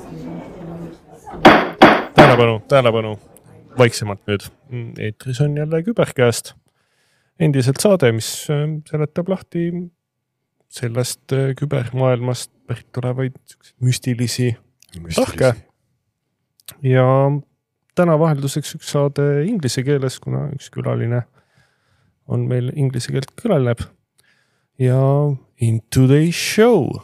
tähelepanu, vaiksemalt nüüd. Eetris on jälle Kübercast. Endiselt saade, mis seletab lahti sellest kübermaailmast pärit tulevaid müstilisi tahke. Ja täna vahelduseks üks saade inglise keeles, kuna üks külaline on meil inglise keelt kõneleb. Ja in today's show.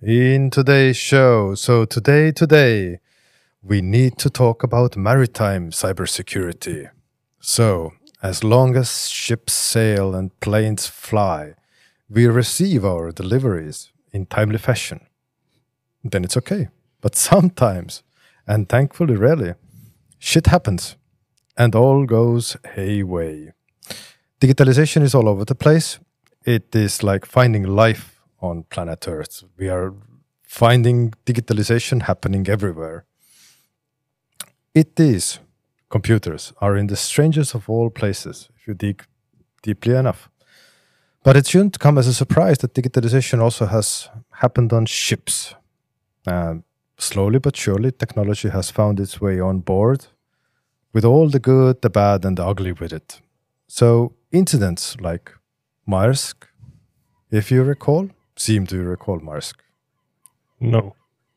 So today, we need to talk about maritime cybersecurity. So, as long as ships sail and planes fly, we receive our deliveries in timely fashion. Then it's okay. But sometimes, and thankfully rarely, shit happens and all goes hayway. Digitalization is all over the place. It is like finding life on planet Earth. We are finding digitalization happening everywhere. It is. Computers are in the strangest of all places, if you dig deeply enough. But it shouldn't come as a surprise that digitalization also has happened on ships. Slowly but surely, technology has found its way on board, with all the good, the bad, and the ugly with it. So incidents like Maersk, if you recall, do you recall Maersk? No.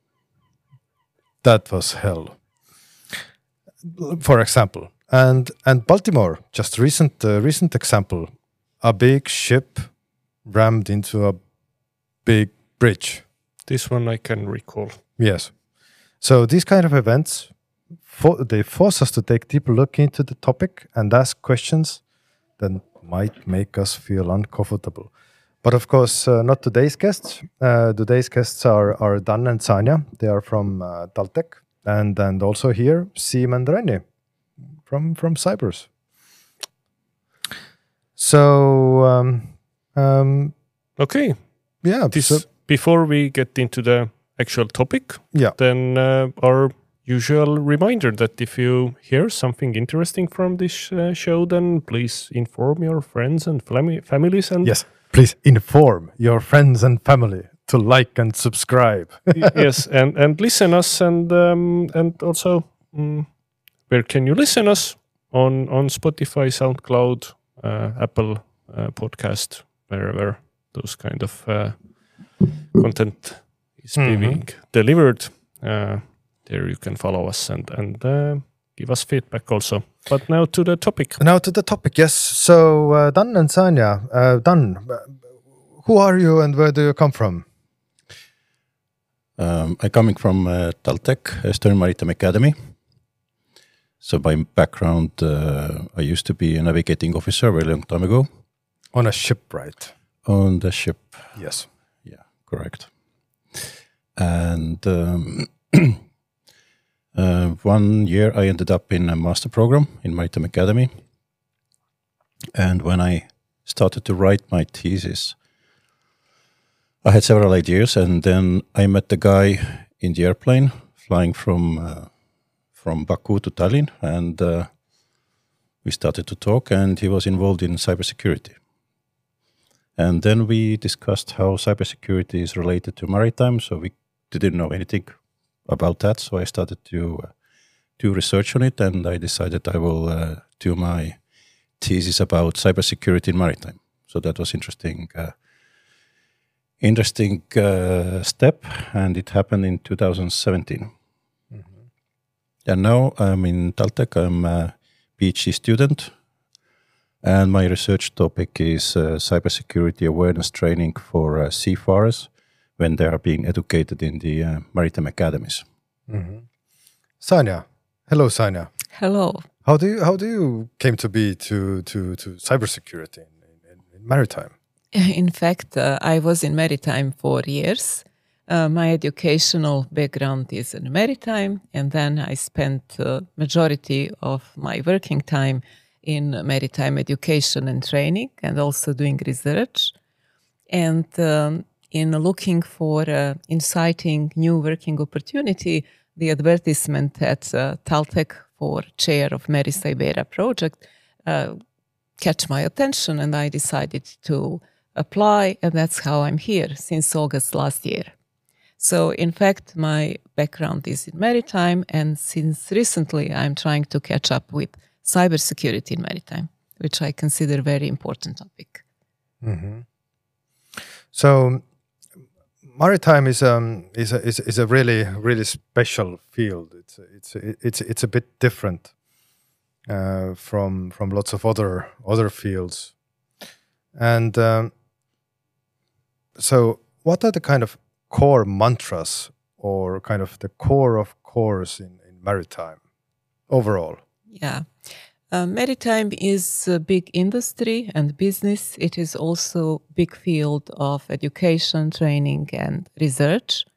That was hell. For example, and Baltimore, just recent example, a big ship rammed into a big bridge. This one I can recall. Yes. So these kind of events, they force us to take deeper look into the topic and ask questions that might make us feel uncomfortable. But of course, not today's guests. Today's guests are Dan and Sanja. They are from Taltech. And also here, Siim and Renni from Cybers. So, okay. Yeah. Before we get into the actual topic, then our usual reminder that if you hear something interesting from this show, then please inform your friends and families. And yes, please inform your friends and family to like and subscribe. Yes, and listen us, and also where can you listen us? On Spotify, SoundCloud, Apple Podcast, wherever those kind of content is being delivered. There you can follow us and give us feedback also. But now to the topic. Yes. So Dan and Sanja, Dan, who are you and where do you come from? I'm coming from Taltech, Estonian Maritime Academy. So by background, I used to be a navigating officer a very long time ago. On a ship, right? On the ship. Yes. Yeah, correct. And 1 year I ended up in a master program in Maritime Academy. And when I started to write my thesis, I had several ideas, and then I met the guy in the airplane flying from Baku to Tallinn, and we started to talk, and he was involved in cybersecurity. And then we discussed how cybersecurity is related to maritime, so we didn't know anything about that, so I started to do research on it, and I decided I will do my thesis about cybersecurity in maritime. So that was interesting step, and it happened in 2017. Mm-hmm. And now I'm in Taltech. I'm a PhD student, and my research topic is cybersecurity awareness training for seafarers when they are being educated in the maritime academies. Mm-hmm. Sanja, hello, Sanja. Hello. How do you came to be to cybersecurity in maritime? In fact, I was in maritime for years. My educational background is in maritime, and then I spent majority of my working time in maritime education and training, and also doing research. And in looking for inciting new working opportunity, the advertisement at Taltech for chair of Meri Cyberia project catch my attention, and I decided to apply, and that's how I'm here since August last year. So in fact, my background is in maritime, and since recently I'm trying to catch up with cybersecurity in maritime, which I consider a very important topic. So maritime is a really special field. It's a bit different from lots of other fields. And so what are the kind of core mantras or kind of the core of cores in maritime overall? Yeah. Maritime is a big industry and business. It is also a big field of education, training, and research.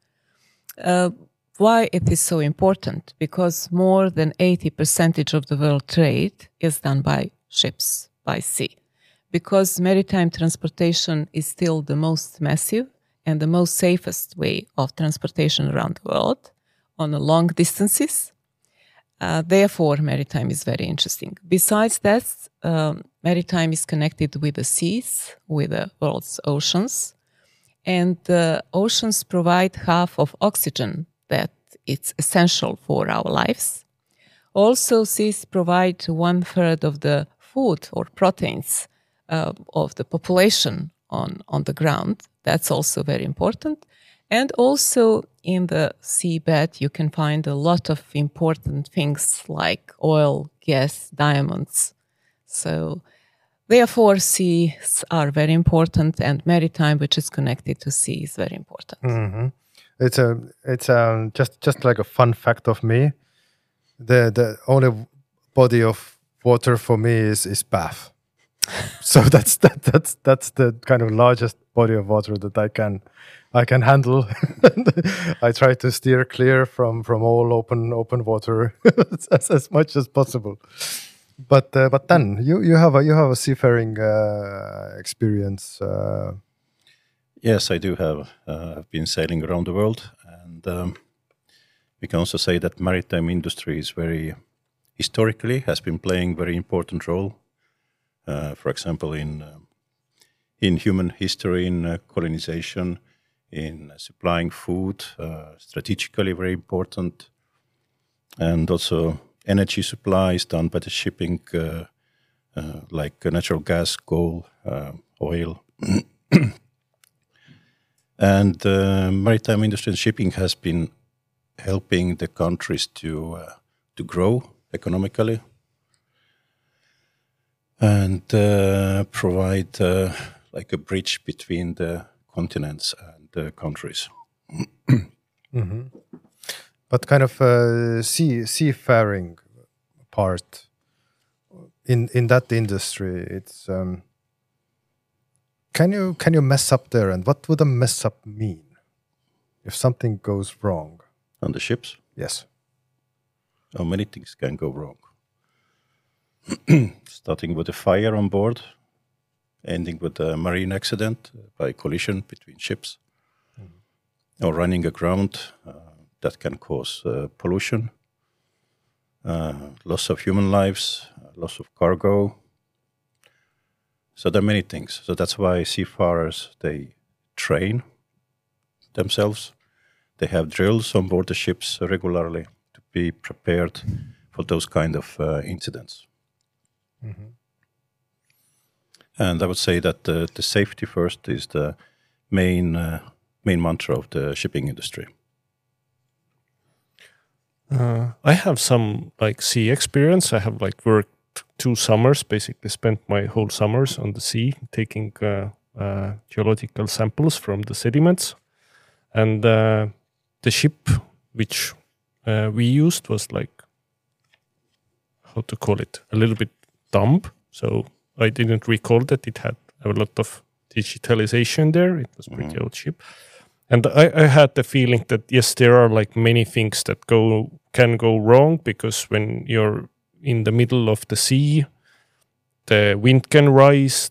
Why it is so important? Because more than 80% of the world trade is done by ships, by sea. Because maritime transportation is still the most massive and the most safest way of transportation around the world on a long distances. Therefore, maritime is very interesting. Besides that, maritime is connected with the seas, with the world's oceans. And the oceans provide half of oxygen that it's essential for our lives. Also, seas provide 1/3 of the food or proteins of the population on the ground. That's also very important. And also in the seabed, you can find a lot of important things like oil, gas, diamonds. So therefore, seas are very important, and maritime, which is connected to sea, is very important. It's just like a fun fact of me. The only body of water for me is bath. So that's the kind of largest body of water that I can handle. I try to steer clear from all open water as much as possible. But then you have a seafaring experience. Yes, I do have. I've been sailing around the world, and we can also say that maritime industry is historically has been playing very important role. For example, in human history, in colonization, in supplying food, strategically very important, and also energy supply is done by the shipping, like natural gas, coal, oil. And maritime industry and shipping has been helping the countries to grow economically and provide like a bridge between the continents and the countries. But kind of seafaring part in that industry, it's can you mess up there, and what would a mess up mean if something goes wrong On the ships? Yes. Oh, many things can go wrong. Starting with a fire on board, ending with a marine accident by collision between ships, or running aground that can cause pollution, loss of human lives, loss of cargo. So there are many things. So that's why seafarers, they train themselves. They have drills on board the ships regularly to be prepared for those kind of incidents. And I would say that the safety first is the main mantra of the shipping industry. I have some like sea experience. I have like worked 2 summers, basically spent my whole summers on the sea, taking geological samples from the sediments. And the ship which we used was like, how to call it, a little bit dumb. So I didn't recall that it had a lot of digitalization there. It was pretty old ship. And I had the feeling that, yes, there are like many things that can go wrong, because when you're in the middle of the sea, the wind can rise,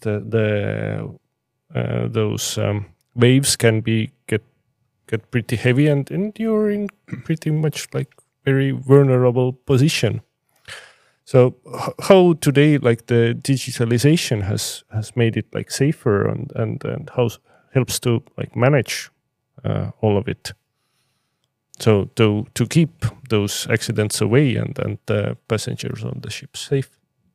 those waves can get pretty heavy, and you're in pretty much like very vulnerable position. So how today like the digitalization has made it like safer and how helps to like manage all of it? So to keep those accidents away and the passengers on the ship safe.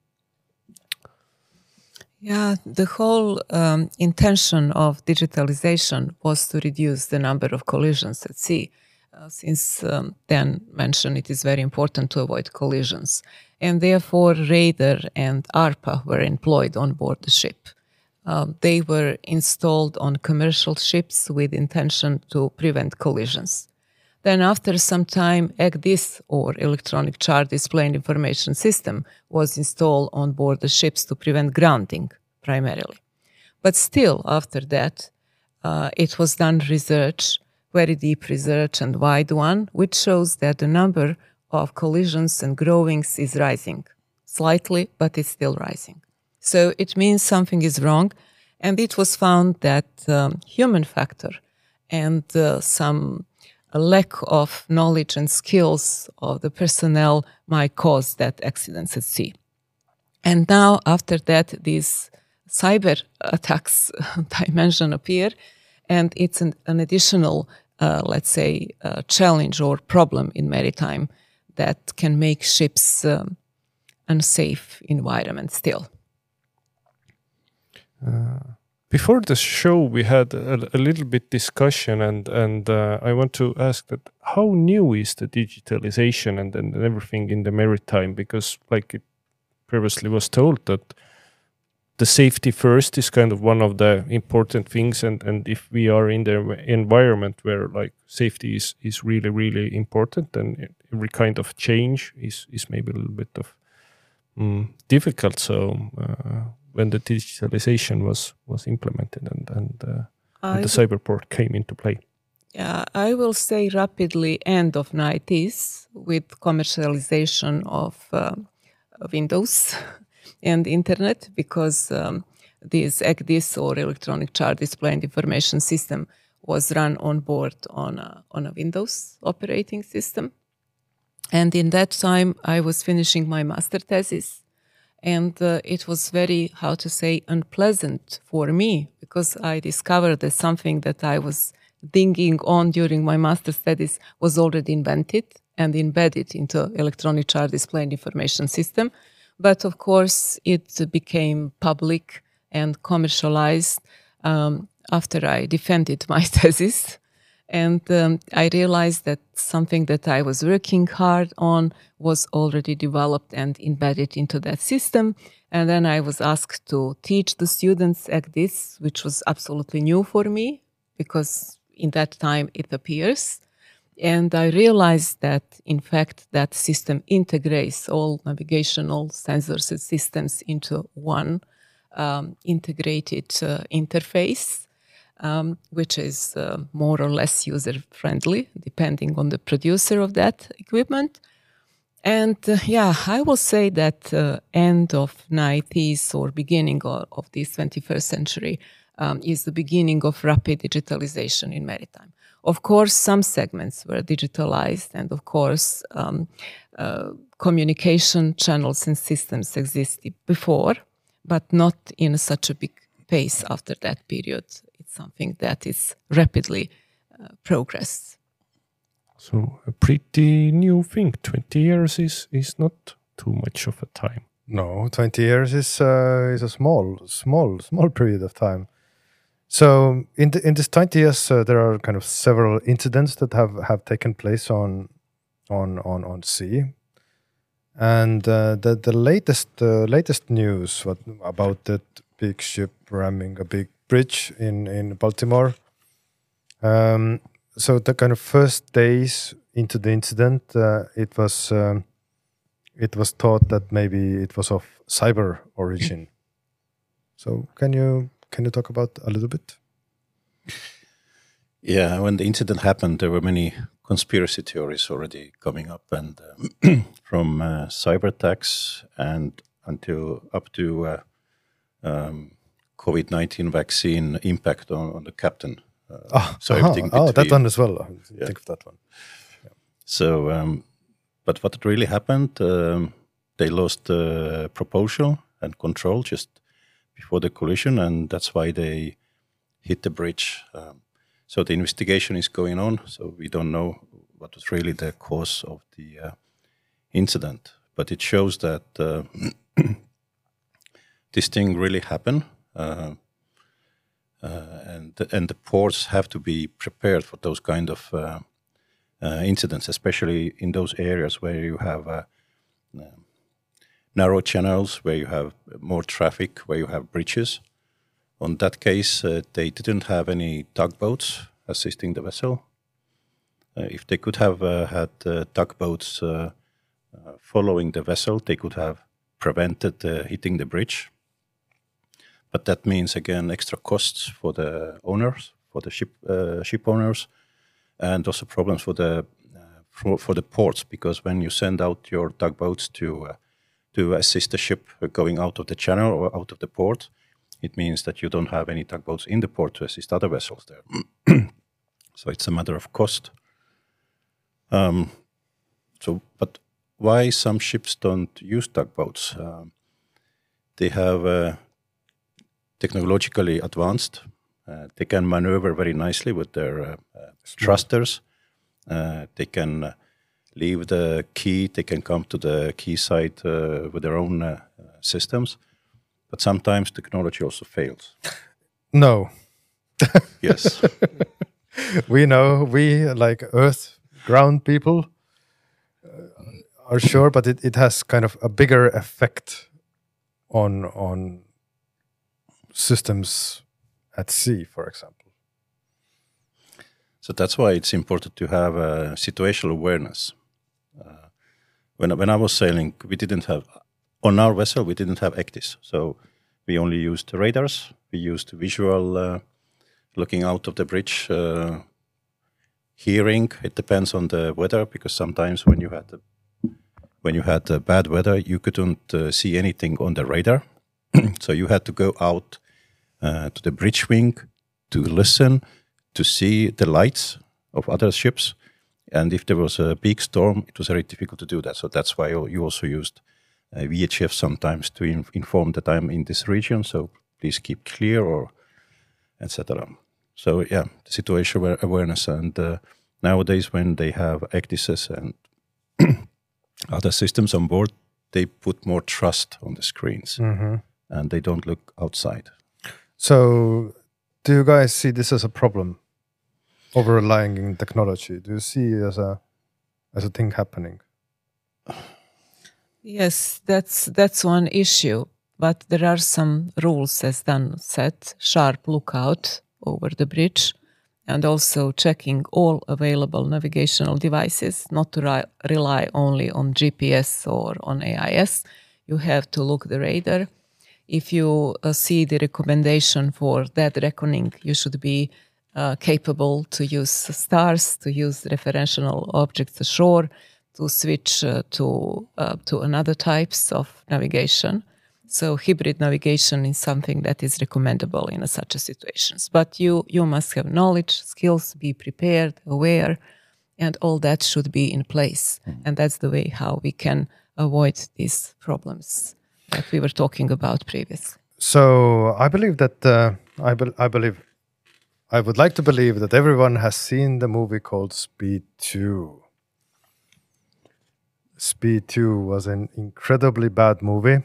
Yeah, the whole intention of digitalization was to reduce the number of collisions at sea. Since Dan mentioned it is very important to avoid collisions. And therefore, radar and ARPA were employed on board the ship. They were installed on commercial ships with intention to prevent collisions. Then after some time, ECDIS, or Electronic Chart Display and Information System, was installed on board the ships to prevent grounding, primarily. But still, after that, it was done research, very deep research and wide one, which shows that the number of collisions and groundings is rising. Slightly, but it's still rising. So it means something is wrong, and it was found that human factor and some a lack of knowledge and skills of the personnel might cause that accidents at sea. And now, after that, these cyber attacks dimension appear, and it's an additional, let's say, challenge or problem in maritime that can make ships unsafe environment still. Before the show, we had a little bit discussion, and I want to ask that how new is the digitalization and everything in the maritime? Because like it previously was told that the safety first is kind of one of the important things, and if we are in the environment where like safety is really, really important, then every kind of change is maybe a little bit of difficult. So when the digitalization was implemented and the cyberport came into play. Yeah, I will say rapidly end of 90s with commercialization of Windows and internet, because this ECDIS, or Electronic Chart Display and Information System, was run on board on a Windows operating system. And in that time, I was finishing my master thesis. And it was very, how to say, unpleasant for me, because I discovered that something that I was thinking on during my master studies was already invented and embedded into Electronic Chart Display and Information System. But of course, it became public and commercialized after I defended my thesis. And I realized that something that I was working hard on was already developed and embedded into that system. And then I was asked to teach the students ECDIS, which was absolutely new for me, because in that time it appears. And I realized that, in fact, that system integrates all navigational sensors and systems into one integrated interface. Which is more or less user-friendly, depending on the producer of that equipment. And I will say that end of 90s or beginning of this 21st century is the beginning of rapid digitalization in maritime. Of course, some segments were digitalized, and of course, communication channels and systems existed before, but not in such a big pace after that period. Something that is rapidly progressed. So a pretty new thing. 20 years is not too much of a time. No, 20 years is a small period of time. So in this 20 years, there are kind of several incidents that have taken place on sea, and the latest news about that big ship ramming a big bridge in Baltimore. So the kind of first days into the incident, it was thought that maybe it was of cyber origin. So can you talk about a little bit? Yeah, when the incident happened, there were many conspiracy theories already coming up, and from cyber attacks and up to COVID-19 vaccine impact on the captain. That one as well. Think of that one. Yeah. So, but what really happened, they lost propulsion and control just before the collision, and that's why they hit the bridge. So the investigation is going on, so we don't know what was really the cause of the incident. But it shows that this thing really happened, and the ports have to be prepared for those kind of incidents, especially in those areas where you have narrow channels, where you have more traffic, where you have bridges. On that case, they didn't have any tugboats assisting the vessel. If they could have had tugboats following the vessel, they could have prevented hitting the bridge. But that means, again, extra costs for the owners, for the ship owners, and also problems for the ports, because when you send out your tugboats to assist the ship going out of the channel or out of the port, it means that you don't have any tugboats in the port to assist other vessels there. So it's a matter of cost. But why some ships don't use tugboats? They have technologically advanced. They can maneuver very nicely with their thrusters. They can leave the quay. They can come to the quayside with their own systems. But sometimes technology also fails. No. Yes. We know, we like Earth ground people are sure, but it has kind of a bigger effect on systems at sea, for example. So that's why it's important to have situational awareness. When I was sailing, we didn't have, on our vessel, we didn't have ECDIS. So we only used radars. We used visual looking out of the bridge, hearing. It depends on the weather, because sometimes when you had bad weather, you couldn't see anything on the radar. So you had to go out to the bridge wing to listen, to see the lights of other ships. And if there was a big storm, it was very difficult to do that. So that's why you also used VHF sometimes to inform that I'm in this region, so please keep clear, or etc. So yeah, the situation awareness. And nowadays when they have ECDISes and other systems on board, they put more trust on the screens, and they don't look outside. So do you guys see this as a problem? Over relying in technology, do you see it as a thing happening? Yes, that's one issue. But there are some rules, as Dan said: sharp lookout over the bridge, and also checking all available navigational devices, not to rely only on GPS or on AIS. You have to look the radar. If you see the recommendation for dead reckoning, you should be capable to use stars, to use referential objects ashore, to switch to another types of navigation. So hybrid navigation is something that is recommendable in such situations. But you must have knowledge, skills, be prepared, aware, and all that should be in place. And that's the way how we can avoid these problems that we were talking about previously. So I believe that I would like to believe that everyone has seen the movie called Speed 2. Speed 2 was an incredibly bad movie,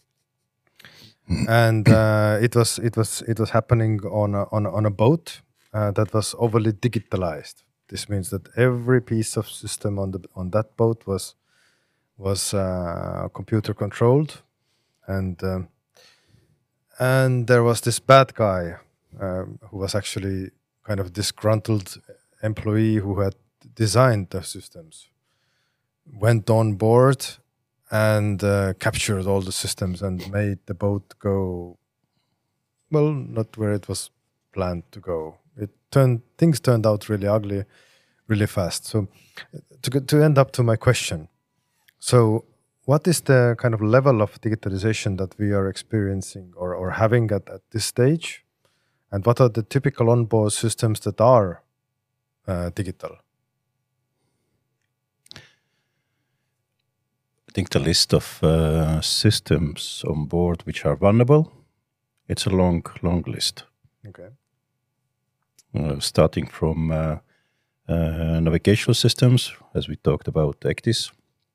and it was happening on a boat that was overly digitalized. This means that every piece of system on that boat was computer controlled, and there was this bad guy who was actually kind of disgruntled employee who had designed the systems, went on board and captured all the systems and made the boat go, well, not where it was planned to go. Things turned out really ugly, really fast. So to end up to my question, so what is the kind of level of digitalization that we are experiencing or having at this stage? And what are the typical onboard systems that are digital? I think the list of systems on board which are vulnerable, it's a long list. Okay. Starting from navigational systems, as we talked about ECDIS,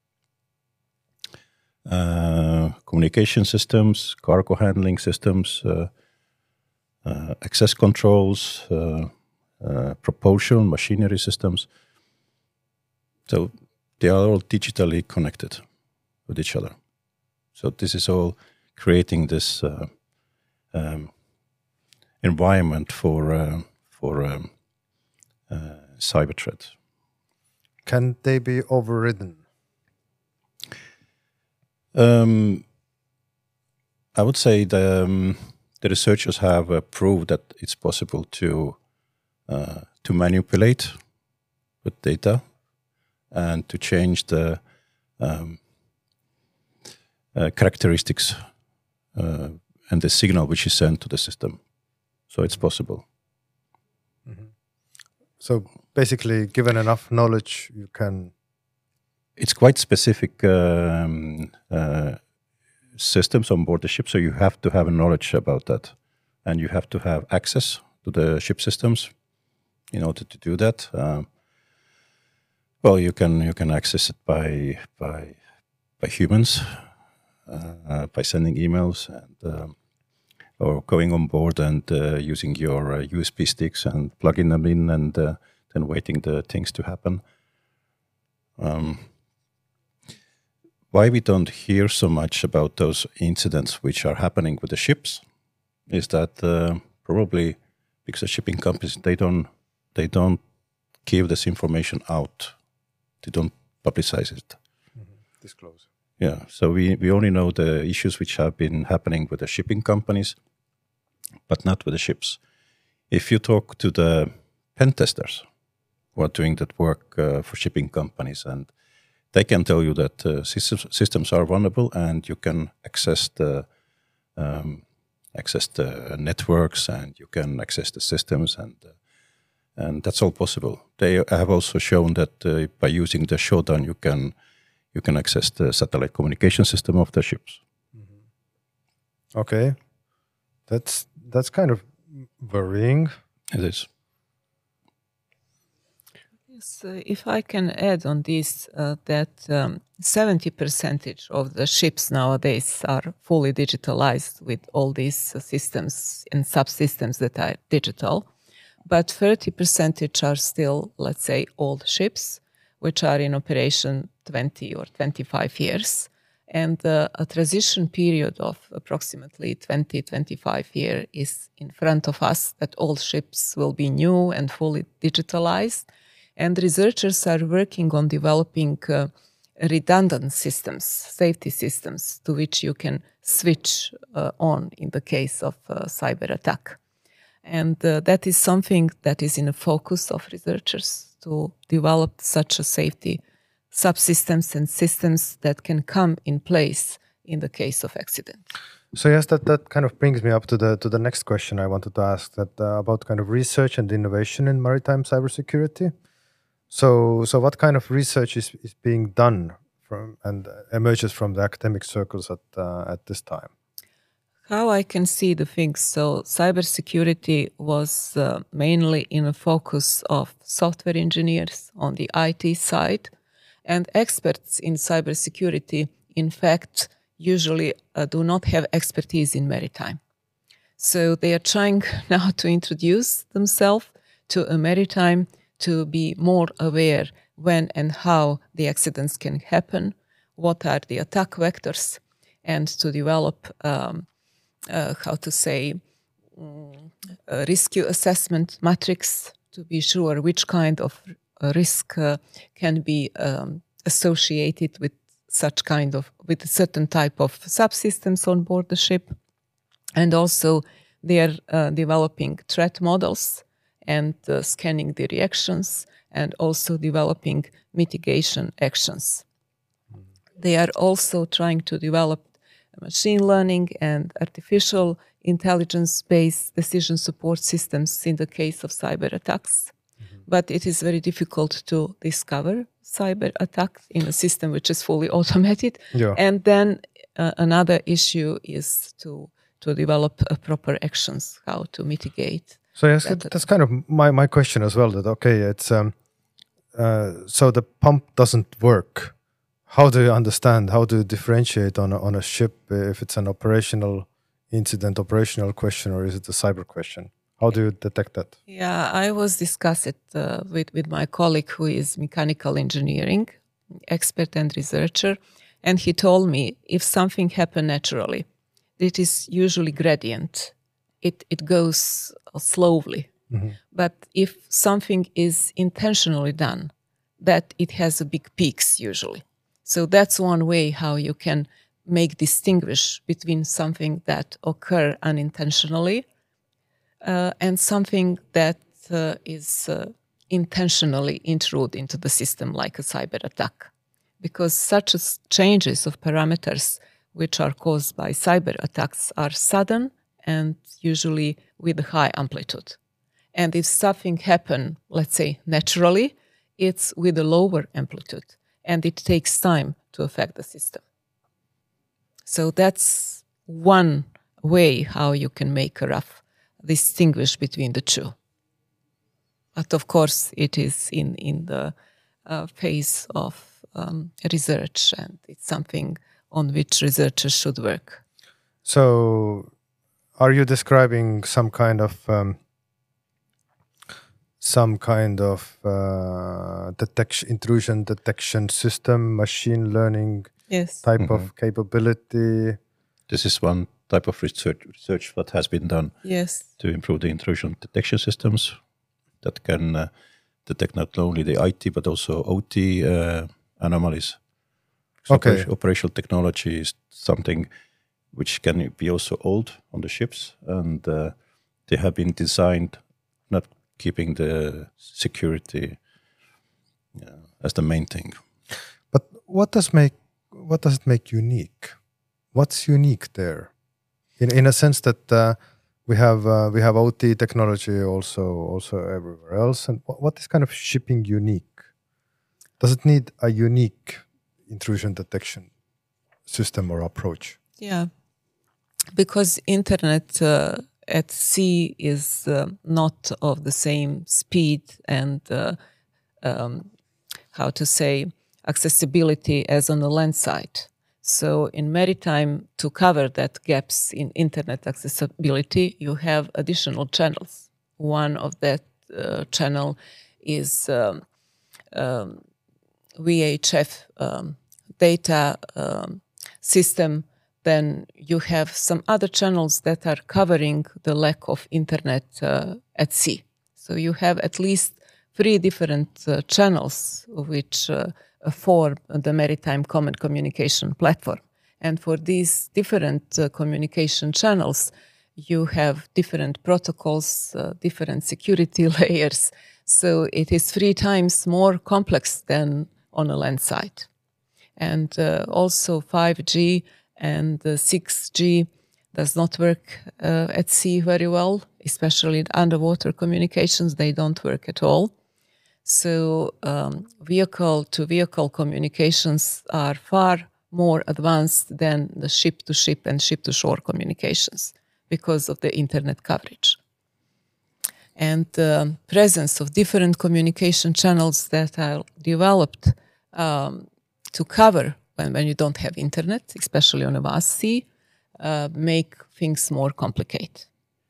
communication systems, cargo handling systems, access controls, propulsion, machinery systems. So they are all digitally connected with each other. So this is all creating this environment for cyber threat. Can they be overridden? I would say the researchers have proved that it's possible to manipulate with data and to change the characteristics and the signal which is sent to the system. So it's possible. Mm-hmm. So basically, given enough knowledge, you can... It's quite specific systems on board the ship, so you have to have knowledge about that. And you have to have access to the ship systems in order to do that. Well, you can access it by humans, by sending emails and or going on board and using your USB sticks and plugging them in and then waiting the things to happen. Why we don't hear so much about those incidents which are happening with the ships is that probably because the shipping companies they don't give this information out. They don't publicize it. Mm-hmm. Disclose. Yeah, so we only know the issues which have been happening with the shipping companies, but not with the ships. If you talk to the pen testers who are doing that work for shipping companies, and they can tell you that systems are vulnerable and you can access the networks and you can access the systems and that's all possible. They have also shown that by using the Shodan you can access the satellite communication system of the ships. Mm-hmm. Okay, that's kind of worrying. It is. Yes, if I can add on this, that 70% of the ships nowadays are fully digitalized with all these systems and subsystems that are digital, but 30% are still, let's say, old ships, which are in operation 20 or 25 years. And a transition period of approximately 20-25 years is in front of us, that all ships will be new and fully digitalized. And researchers are working on developing redundant systems, safety systems, to which you can switch on in the case of cyber attack. And that is something that is in the focus of researchers, to develop such a safety subsystems and systems that can come in place in the case of accident. So yes, that kind of brings me up to the next question I wanted to ask, that about kind of research and innovation in maritime cybersecurity. So what kind of research is being done from and emerges from the academic circles at this time? How I can see the things. So cybersecurity was mainly in a focus of software engineers on the IT side, and experts in cybersecurity, in fact, usually do not have expertise in maritime. So they are trying now to introduce themselves to a maritime, to be more aware when and how the accidents can happen, what are the attack vectors, and to develop a risk assessment matrix to be sure which kind of risk can be associated with with a certain type of subsystems on board the ship. And also they are developing threat models and scanning the reactions, and also developing mitigation actions. They are also trying to develop machine learning and artificial intelligence-based decision support systems in the case of cyber attacks. Mm-hmm. But it is very difficult to discover cyber attacks in a system which is fully automated. Yeah. And then another issue is to develop proper actions, how to mitigate. So yes, that's kind of my question as well. That okay, it's so the pump doesn't work. How do you understand? How do you differentiate on a ship if it's an operational incident, operational question, or is it a cyber question? How do you detect that? Yeah, I was discussed it with my colleague who is mechanical engineering expert and researcher, and he told me if something happened naturally, it is usually gradient. It goes slowly. But if something is intentionally done, that it has a big peaks usually. So that's one way how you can distinguish between something that occur unintentionally and something that is intentionally intrude into the system like a cyber attack. Because such changes of parameters which are caused by cyber attacks are sudden and usually with a high amplitude. And if something happen, let's say naturally, it's with a lower amplitude and it takes time to affect the system. So that's one way how you can make a rough distinguish between the two. But of course, it is in the phase of research, and it's something on which researchers should work. So, are you describing some kind of intrusion detection system, machine learning type of capability? This is one type of research that has been done to improve the intrusion detection systems that can detect not only the IT but also OT anomalies. So operational technology is something which can be also old on the ships, and they have been designed not keeping the security as the main thing. But what does it make unique? What's unique there? In a sense that we have OT technology also everywhere else, and what is kind of shipping unique? Does it need a unique intrusion detection system or approach? Yeah, because internet at sea is not of the same speed and accessibility as on the land side. So in maritime, to cover that gaps in internet accessibility, you have additional channels. One of that channel is VHF data system. Then you have some other channels that are covering the lack of internet at sea. So you have at least 3 different channels which form the Maritime Common Communication Platform. And for these different communication channels, you have different protocols, different security layers. So it is 3 times more complex than on a land side. And also 5G and 6G does not work at sea very well, especially in underwater communications. They don't work at all. So vehicle-to-vehicle communications are far more advanced than the ship-to-ship and ship-to-shore communications because of the internet coverage. And the presence of different communication channels that are developed to cover when you don't have internet, especially on a vast sea, make things more complicated.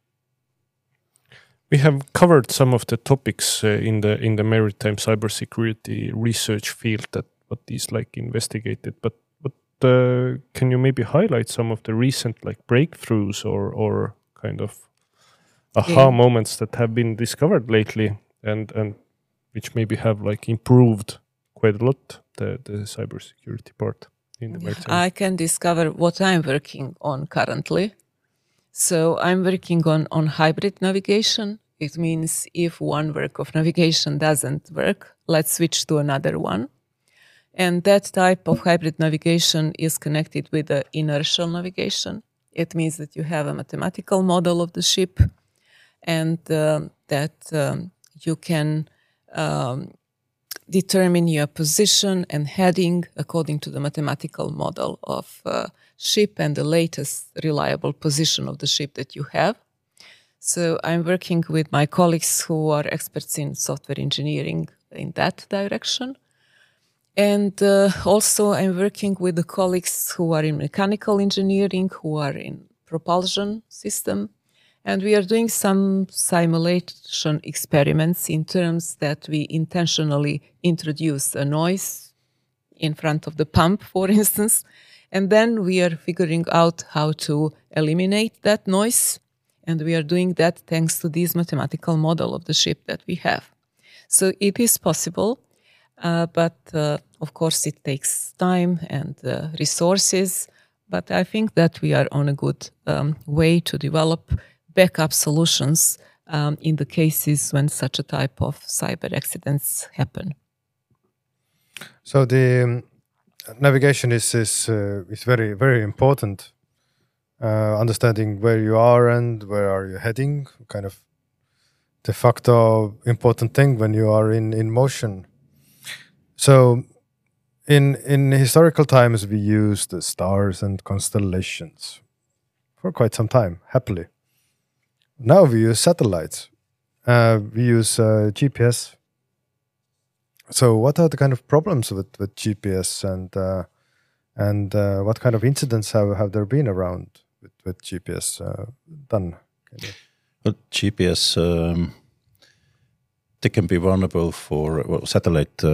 We have covered some of the topics in the maritime cybersecurity research field that what is like investigated, but can you maybe highlight some of the recent like breakthroughs or kind of aha moments that have been discovered lately and which maybe have like improved quite a lot the cybersecurity part in the maritime? I can discover what I'm working on currently. So I'm working on hybrid navigation. It means if one work of navigation doesn't work, let's switch to another one. And that type of hybrid navigation is connected with the inertial navigation. It means that you have a mathematical model of the ship and that you can determine your position and heading according to the mathematical model of ship and the latest reliable position of the ship that you have. So I'm working with my colleagues who are experts in software engineering in that direction. And also I'm working with the colleagues who are in mechanical engineering, who are in propulsion system. And we are doing some simulation experiments in terms that we intentionally introduce a noise in front of the pump, for instance. And then we are figuring out how to eliminate that noise. And we are doing that thanks to this mathematical model of the ship that we have. So it is possible. But of course, it takes time and resources. But I think that we are on a good way to develop backup solutions in the cases when such a type of cyber accidents happen. So the navigation is very, very important. Understanding where you are and where are you heading, kind of de facto important thing when you are in motion. So in historical times, we used the stars and constellations for quite some time, happily. Now we use satellites. We use GPS. So what are the kind of problems with GPS and what kind of incidents have there been around with GPS done? Well, GPS, they can be vulnerable for satellite.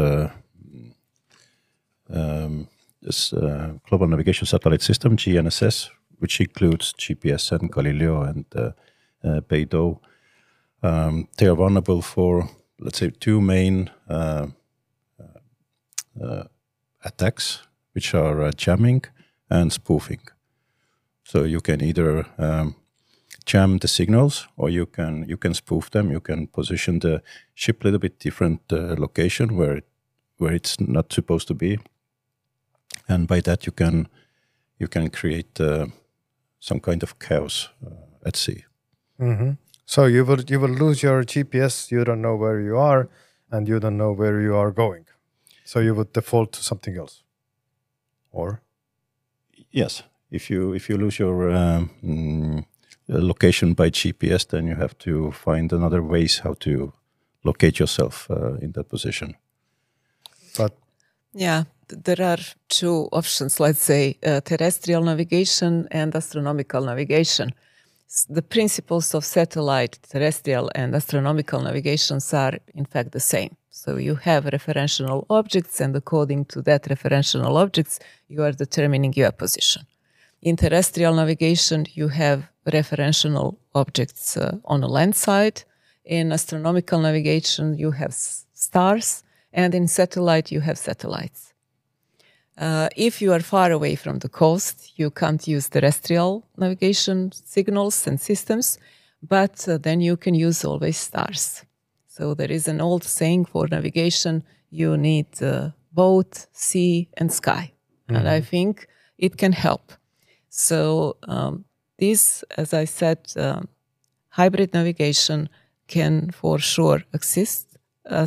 This Global Navigation Satellite System, GNSS, which includes GPS and Galileo and Beidou. They are vulnerable for, let's say, two main attacks, which are jamming and spoofing. So you can either jam the signals, or you can spoof them. You can position the ship a little bit different location where it's not supposed to be, and by that you can create some kind of chaos at sea. Mm-hmm. So you will lose your GPS. You don't know where you are, and you don't know where you are going. So you would default to something else, or yes, if you lose your location by GPS, then you have to find another ways how to locate yourself in that position. But yeah, there are two options, let's say terrestrial navigation and astronomical navigation. The principles of satellite, terrestrial, and astronomical navigations are in fact the same. So you have referential objects, and according to that referential objects, you are determining your position. In terrestrial navigation, you have referential objects on the land side. In astronomical navigation, you have stars, and in satellite, you have satellites. If you are far away from the coast, you can't use terrestrial navigation signals and systems, but then you can use always stars. So there is an old saying for navigation, you need boat, sea, and sky. Mm-hmm. And I think it can help. So this, as I said, hybrid navigation can for sure assist.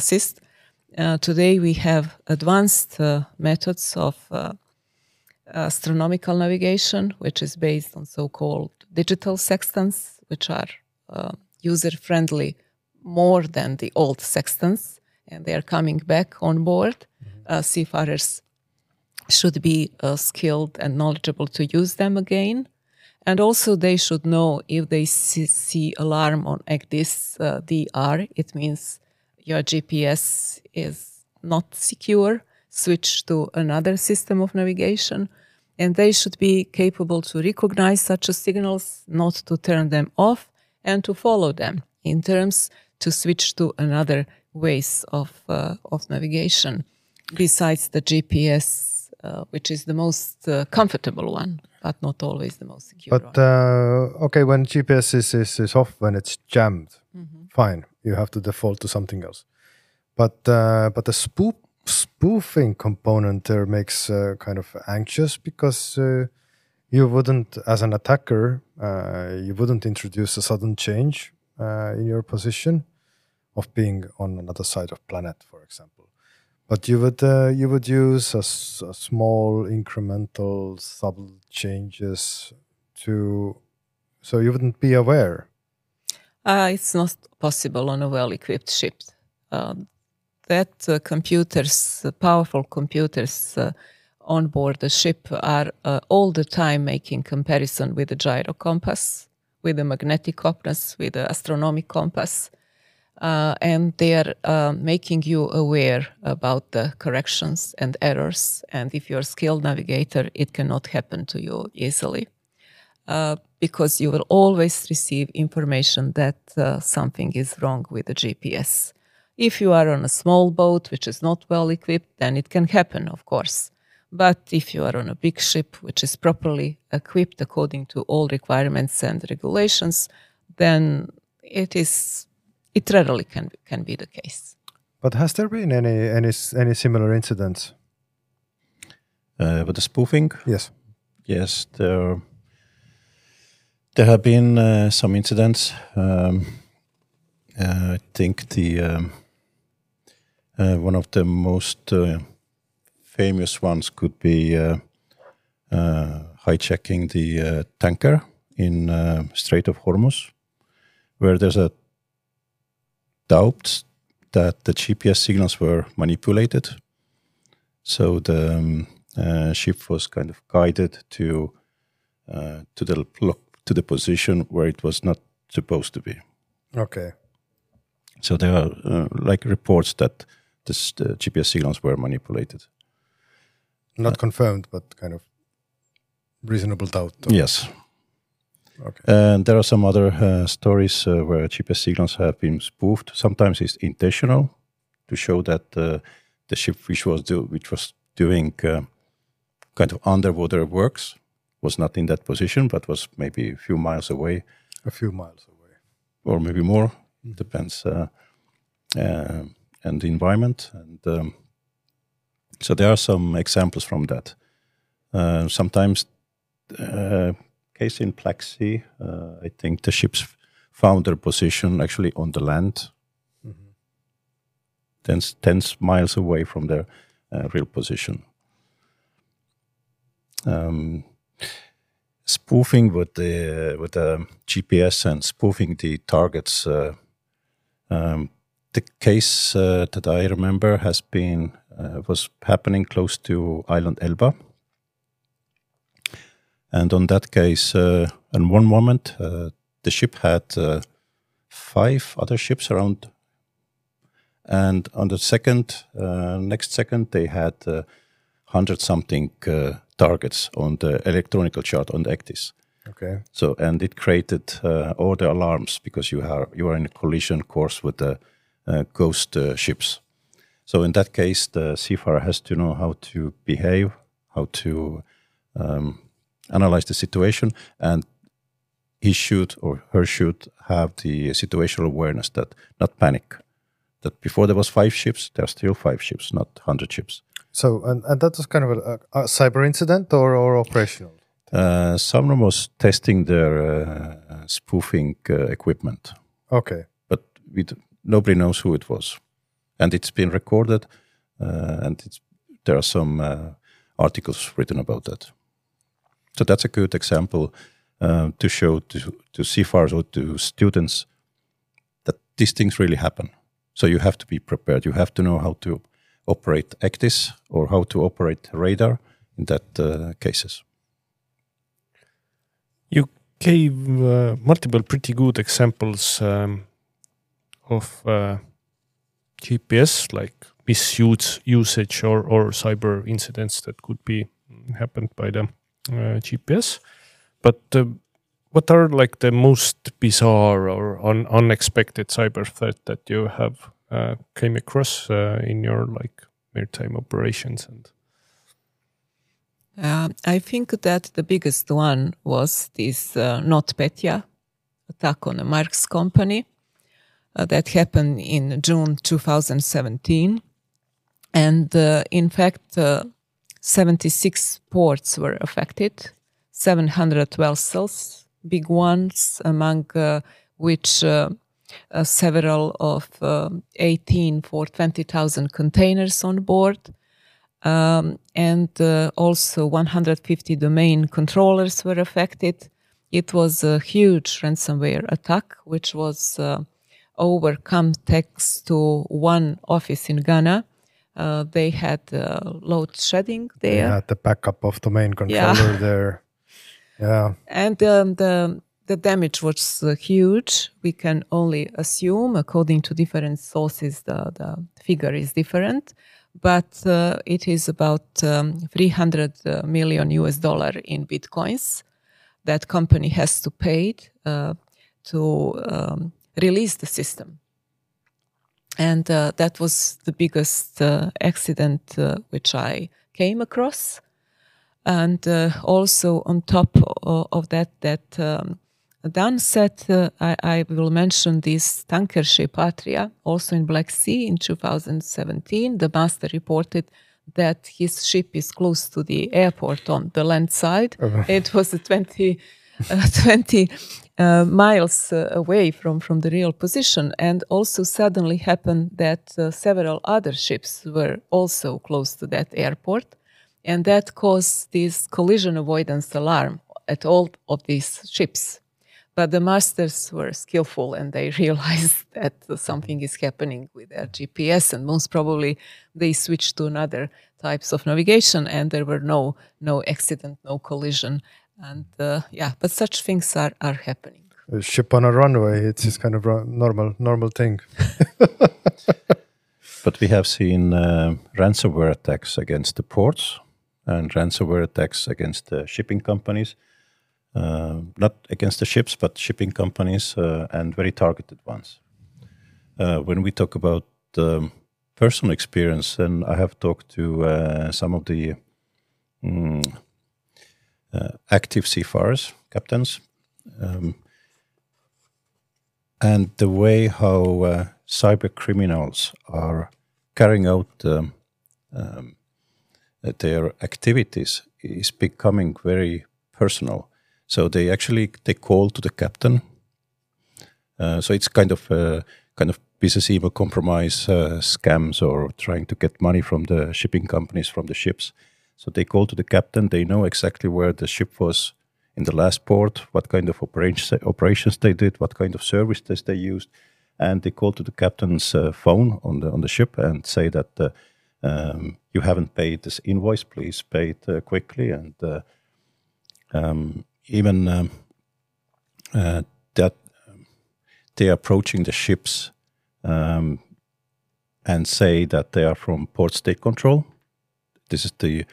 Today we have advanced methods of astronomical navigation, which is based on so-called digital sextants, which are user-friendly more than the old sextants, and they are coming back on board. Seafarers should be skilled and knowledgeable to use them again. And also they should know if they see alarm on ECDIS DR, it means your GPS is not secure, switch to another system of navigation. And they should be capable to recognize such signals, not to turn them off, and to follow them in terms to switch to another ways of navigation, besides the GPS, which is the most comfortable one, but not always the most secure one. Okay, when GPS is off, when it's jammed, fine, you have to default to something else. But the spoofing component there makes kind of anxious, because you wouldn't, as an attacker, you wouldn't introduce a sudden change in your position of being on another side of planet, for example. But you would use a small incremental subtle changes so you wouldn't be aware. It's not possible on a well-equipped ship. that computers, powerful computers on board the ship are all the time making comparison with the gyro compass, with the magnetic compass, with the astronomic compass. And they are making you aware about the corrections and errors. And if you're a skilled navigator, it cannot happen to you easily. Because you will always receive information that something is wrong with the GPS. If you are on a small boat, which is not well equipped, then it can happen, of course. But if you are on a big ship, which is properly equipped according to all requirements and regulations, then it readily can be the case. But has there been any similar incidents? With the spoofing? Yes. Yes, there have been some incidents. I think the one of the most famous ones could be hijacking the tanker in Strait of Hormuz, where there's a doubt that the GPS signals were manipulated. So the ship was kind of guided to the position where it was not supposed to be. Okay. So there are like reports that the GPS signals were manipulated. Not confirmed, but kind of reasonable doubt. Yes. Okay. And there are some other stories where GPS signals have been spoofed. Sometimes it's intentional to show that the ship which was doing kind of underwater works was not in that position, but was maybe a few miles away. A few miles away. Or maybe more. Depends. And the environment. And so there are some examples from that. Sometimes, case in Black Sea, I think the ships found their position actually on the land, 10 miles away from their real position. Spoofing with the GPS and spoofing the targets. The case that I remember was happening close to island Elba. And on that case, in one moment, the ship had 5 other ships around. And on the next second, they had 100-something targets on the electronical chart on the ECDIS. Okay. So, and it created all the alarms because you are in a collision course with the ghost ships. So in that case, the seafarer has to know how to behave, how to analyze the situation, and he should or her should have the situational awareness that not panic. That before there was 5 ships, there are still 5 ships, not 100 ships. So, and that was kind of a cyber incident or operational? Someone was testing their spoofing equipment. Okay. But nobody knows who it was. And it's been recorded, and there are some articles written about that. So that's a good example to show to seafarers or to students that these things really happen. So you have to be prepared. You have to know how to operate ECDIS or how to operate radar in that cases. You gave multiple pretty good examples of GPS, like misuse usage or cyber incidents that could be happened by the GPS. But what are like the most bizarre or unexpected cyber threat that you have came across in your like maritime operations? And I think that the biggest one was this NotPetya attack on a Marx company that happened in June 2017. And in fact, 76 ports were affected, 700 vessels, big ones, among which several of 18 for 20,000 containers on board. And also 150 domain controllers were affected. It was a huge ransomware attack, which was overcome thanks to one office in Ghana. They had load shedding there. They had the backup of the main controller there. Yeah. And the damage was huge. We can only assume, according to different sources, the figure is different. But it is about $300 million in bitcoins that company has to pay to release the system. And that was the biggest accident which I came across. And also on top of that Dan said, I will mention this tanker ship Atria, also in Black Sea in 2017. The master reported that his ship is close to the airport on the land side. It was 20 miles away from the real position. And also suddenly happened that several other ships were also close to that airport. And that caused this collision avoidance alarm at all of these ships. But the masters were skillful and they realized that something is happening with their GPS, and most probably they switched to another types of navigation, and there were no accident, no collision. And but such things are happening. A ship on a runway, it's just kind of normal thing. But we have seen ransomware attacks against the ports and ransomware attacks against the shipping companies. Not against the ships, but shipping companies, and very targeted ones. When we talk about personal experience, then I have talked to some of the active seafarers, captains, and the way how cyber criminals are carrying out their activities is becoming very personal. So they call to the captain. So it's kind of business email compromise scams, or trying to get money from the shipping companies, from the ships. So they call to the captain. They know exactly where the ship was in the last port, what kind of operations they did, what kind of services they used, and they call to the captain's phone on the ship and say that you haven't paid this invoice. Please pay it quickly. And even that they are approaching the ships and say that they are from port state control. This is the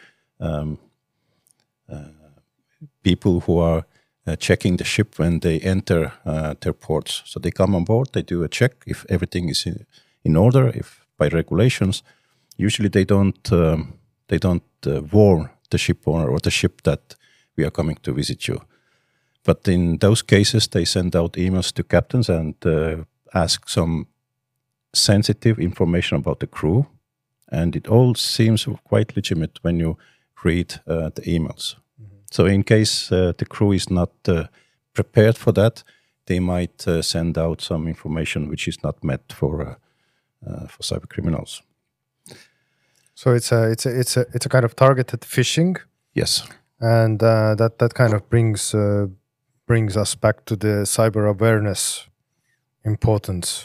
people who are checking the ship when they enter their ports. So they come on board, they do a check if everything is in order. If by regulations, usually they don't warn the ship owner or the ship that we are coming to visit you. But in those cases, they send out emails to captains and ask some sensitive information about the crew. And it all seems quite legitimate when you read the emails. Mm-hmm. So in case the crew is not prepared for that, they might send out some information which is not meant for cyber criminals. So it's a kind of targeted phishing. Yes. And that kind of brings us back to the cyber awareness importance.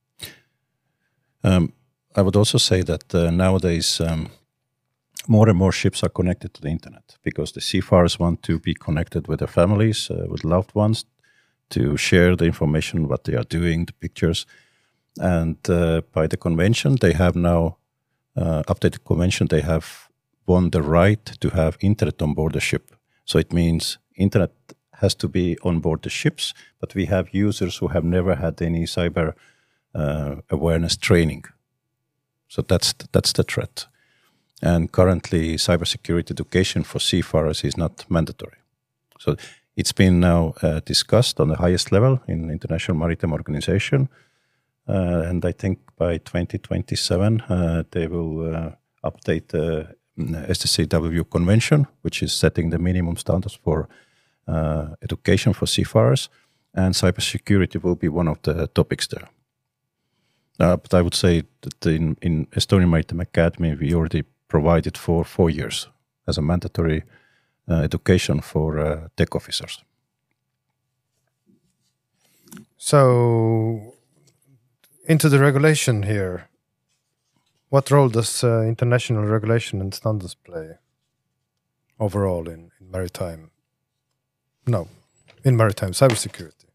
I would also say that nowadays more and more ships are connected to the internet, because the seafarers want to be connected with their families, with loved ones, to share the information, what they are doing, the pictures. And by the convention, they have now, updated convention, they have won the right to have internet on board the ship. So it means internet has to be on board the ships, but we have users who have never had any cyber awareness training. So that's the threat. And currently, cybersecurity education for seafarers is not mandatory. So it's been now discussed on the highest level in International Maritime Organization. And I think by 2027, they will update the STCW Convention, which is setting the minimum standards for education for seafarers. And cybersecurity will be one of the topics there. But I would say that in Estonian Maritime Academy, we already provided for 4 years as a mandatory education for deck officers. So into the regulation here. What role does international regulation and standards play overall in maritime? No, in maritime cybersecurity.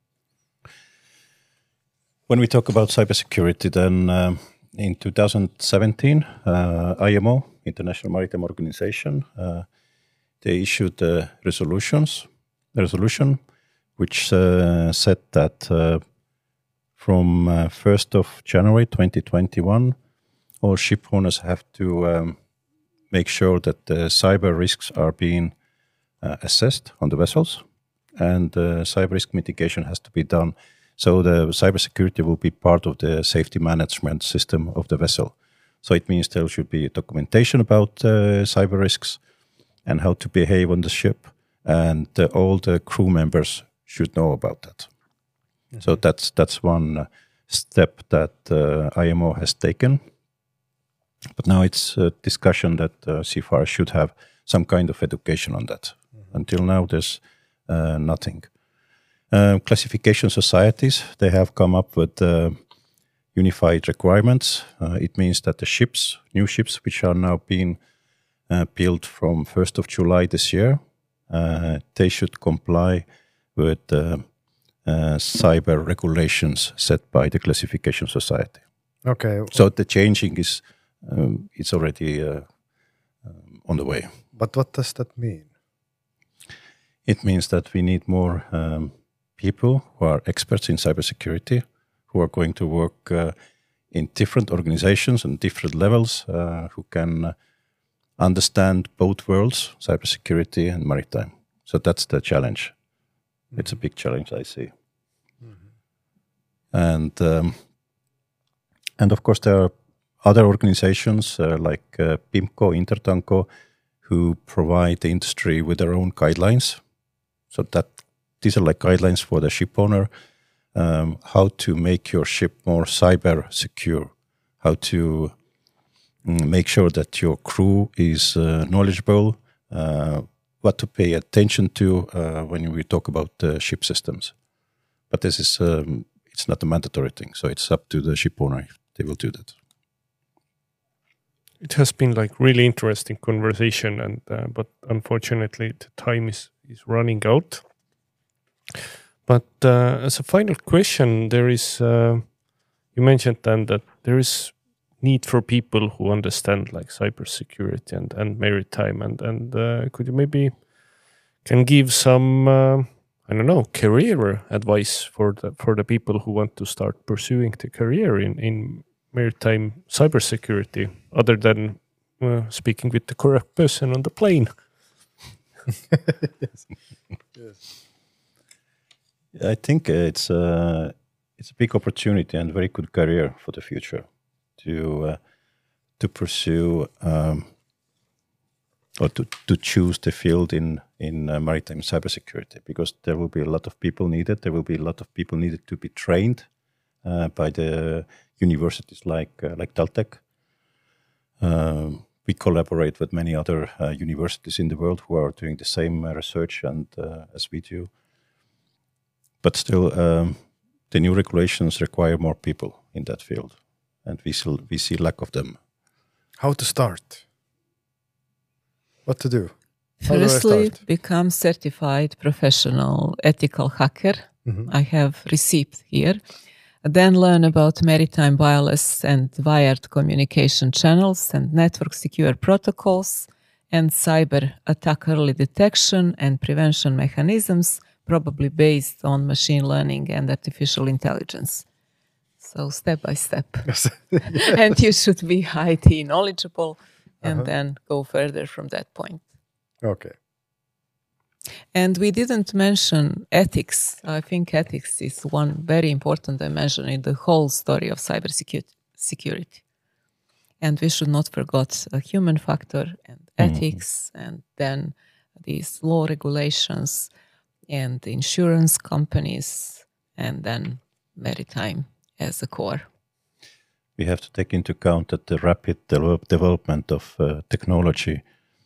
When we talk about cybersecurity, then in 2017, IMO, International Maritime Organization, they issued a resolution which said that from 1st of January 2021, all ship owners have to make sure that the cyber risks are being assessed on the vessels, and cyber risk mitigation has to be done. So the cybersecurity will be part of the safety management system of the vessel. So it means there should be documentation about cyber risks and how to behave on the ship, and all the crew members should know about that. Mm-hmm. So that's one step that IMO has taken. But now it's a discussion that seafarers should have some kind of education on that. Mm-hmm. Until now, there's nothing. Classification societies, they have come up with unified requirements. It means that the new ships, which are now being built from 1st of July this year, they should comply with cyber regulations set by the classification society. Okay. So the changing is it's already on the way. But what does that mean? It means that we need more people who are experts in cybersecurity, who are going to work in different organizations and different levels, who can understand both worlds, cybersecurity and maritime. So that's the challenge. Mm-hmm. It's a big challenge, I see. Mm-hmm. And of course, there are other organizations like PIMCO, Intertanko, who provide the industry with their own guidelines. So that these are like guidelines for the ship owner, how to make your ship more cyber secure, how to make sure that your crew is knowledgeable, what to pay attention to when we talk about ship systems. But this is it's not a mandatory thing, so it's up to the ship owner if they will do that. It has been like really interesting conversation, and but unfortunately the time is running out. But as a final question, there is you mentioned then that there is need for people who understand like cybersecurity and maritime, and could you maybe can give some I don't know, career advice for the people who want to start pursuing the career in maritime cybersecurity, other than speaking with the correct person on the plane? Yes. Yes. I think it's a big opportunity and very good career for the future to pursue or to choose the field in maritime cybersecurity, because there will be a lot of people needed. There will be a lot of people needed to be trained by the universities like Taltech. We collaborate with many other universities in the world who are doing the same research and as we do. But still, the new regulations require more people in that field, and we see lack of them. How to start? What to do? Firstly, become certified professional ethical hacker. Mm-hmm. I have receipt here. Then learn about maritime wireless and wired communication channels and network secure protocols and cyber attack early detection and prevention mechanisms, probably based on machine learning and artificial intelligence. So step by step. And you should be IT knowledgeable and then go further from that point. Okay. And we didn't mention ethics. I think ethics is one very important dimension in the whole story of cybersecurity. And we should not forget a human factor and ethics, and then these law regulations and insurance companies, and then maritime as a core. We have to take into account that the rapid development of technology,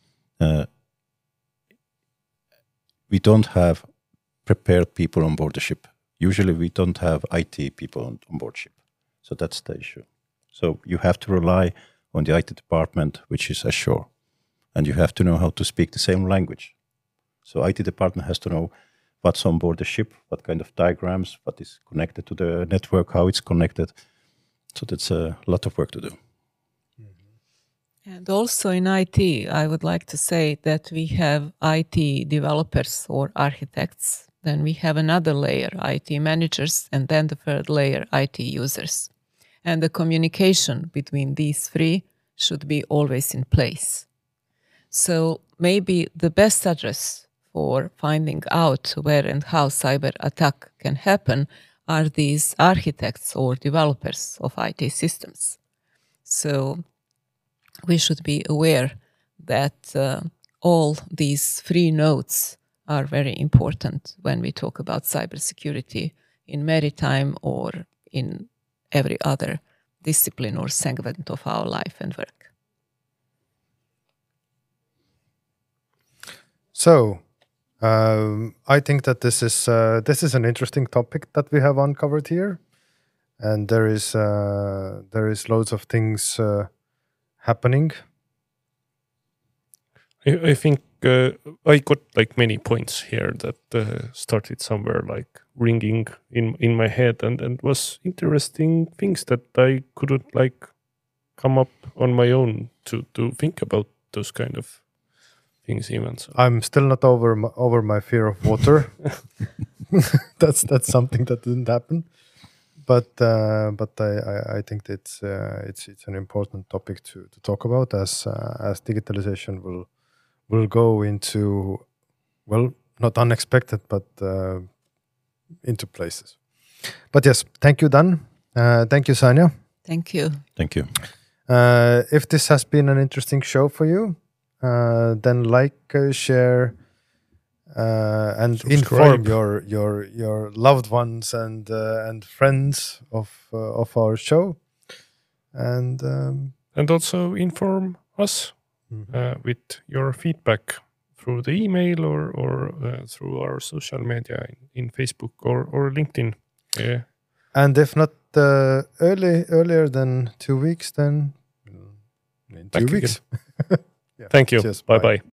we don't have prepared people on board the ship. Usually we don't have IT people on board ship. So that's the issue. So you have to rely on the IT department, which is ashore, and you have to know how to speak the same language. So IT department has to know what's on board the ship, what kind of diagrams, what is connected to the network, how it's connected. So that's a lot of work to do. And also in IT, I would like to say that we have IT developers or architects. Then we have another layer, IT managers, and then the third layer, IT users. And the communication between these three should be always in place. So maybe the best address for finding out where and how cyber attack can happen are these architects or developers of IT systems. So we should be aware that all these three nodes are very important when we talk about cybersecurity in maritime or in every other discipline or segment of our life and work. So, I think that this is an interesting topic that we have uncovered here, and there is loads of things happening. I think I got like many points here that started somewhere like ringing in my head and was interesting things that I couldn't like come up on my own to think about those kind of things even. So. I'm still not over my fear of water. That's something that didn't happen. But I think it's an important topic to talk about as digitalization will go into, well, not unexpected, but into places. But yes, thank you, Dan. Thank you, Sanja. Thank you. Thank you. If this has been an interesting show for you, then like, share, and Subscribe. inform your loved ones and friends of our show, and also inform us with your feedback through the email or through our social media in Facebook or LinkedIn. Yeah. and if not earlier than 2 weeks, then in Back 2 weeks. Thank you. Cheers. Bye bye.